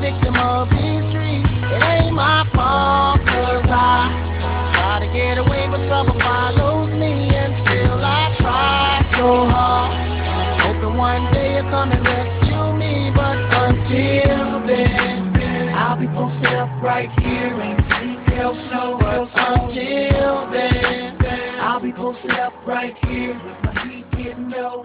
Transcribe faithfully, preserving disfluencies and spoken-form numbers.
victim of these streets. It ain't my fault, cause I try to get away, but trouble follows me, and still I try so hard, hoping one day you'll come and rescue me. But until then, I'll be posted up right here, ain't seen else no. But until then, I'll be posted up right here with my heat getting low.